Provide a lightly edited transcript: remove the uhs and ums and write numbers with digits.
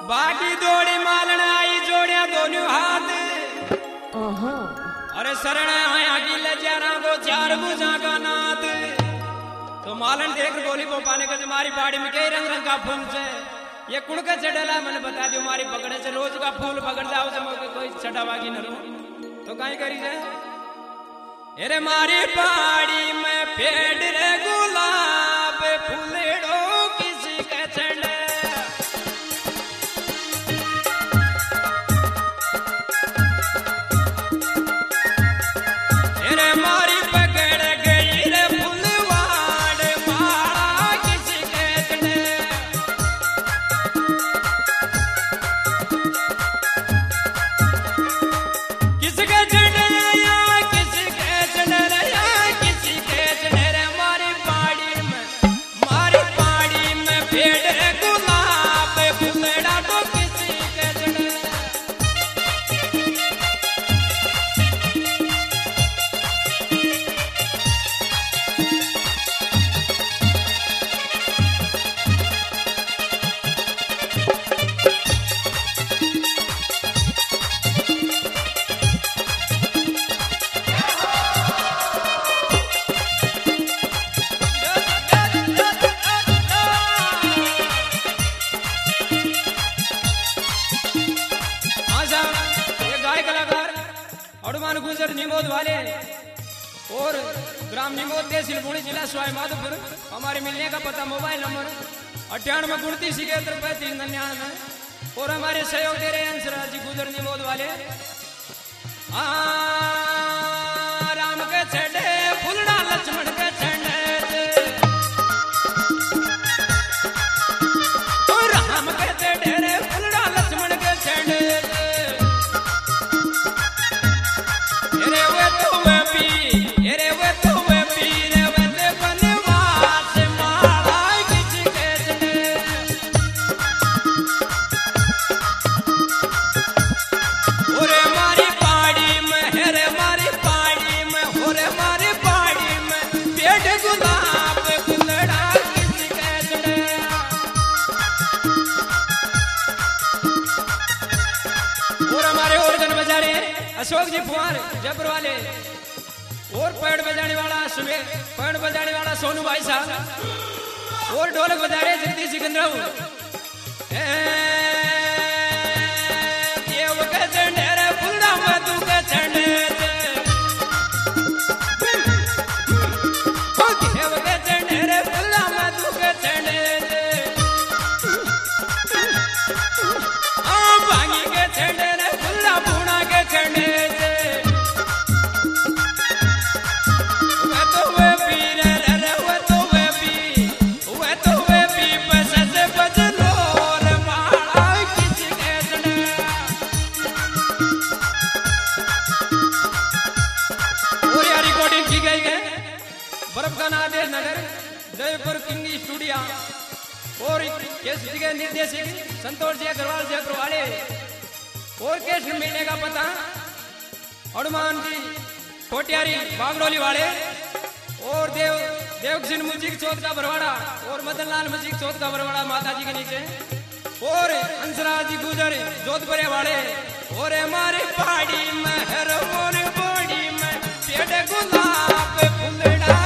बाकी दौड़ी मालन आई जोड़िया दोनों हाथ अरे शरण आया गिले चारा को चार भुजा का नाथ तो मालन देख बोली वो पाने का तुम्हारी बाड़ी में कई रंग रंग का फूल से ये कुड़ का चढ़ेला मैंने बता दियो हमारी पकड़े से रोज का फूल पकड़ जाओ से मौके कोई चढ़ावागी न रो तो कहीं करी जाए अरे मारी बाड़ी में पेड़ रे गुलाब फूलेड़ो किसी के चढ़े अरे मारी पकड़ गई रे फूलवाड़ मारा किसी के चढ़े किसके चढ़े गुजर निमोद वाले और ग्राम निमोद तहसील पुणे जिला सवाई माधोपुर हमारे मिलने का पता मोबाइल नंबर 98 और हमारे सहयोग दे रहे अंशराज जी गुजर निमोद वाले राम के छड़े फुलड़ा लक्ष्मण के छड़े तो राम के छड़े रे फुलड़ा लक्ष्मण के छड़े अशोक जी फुआर जबर वाले और पैड बजाने वाला सुबह पैड बजाने वाला सोनू भाई साहब और ढोलक बजा रहे जगदीश सिकंदराव ये वो के चढ़े रे फुलड़ा में तू के चढ़े ओ ये वो के चढ़े रे फुलड़ा में तू के चढ़े आ भांगी के चढ़े रे फुलड़ा पूना के चढ़े जयपुर किंग स्टूडियो और केसरी के निर्देशक संतोष जी अग्रवाल जी अग्रवाले और केसरी मिलने का पता हनुमान जी कोटियारी बागड़ोली वाले और देवसिंह मुजीक चौथ का बरवाड़ा और मदन लाल मुजीक चौथ का बरवाड़ा माता जी के नीचे और अंशराज जी गुजर जोधपुर वाले और हमारे पहाड़ी में हर मोर बॉडी में पेड़ गुलाब फुलड़ा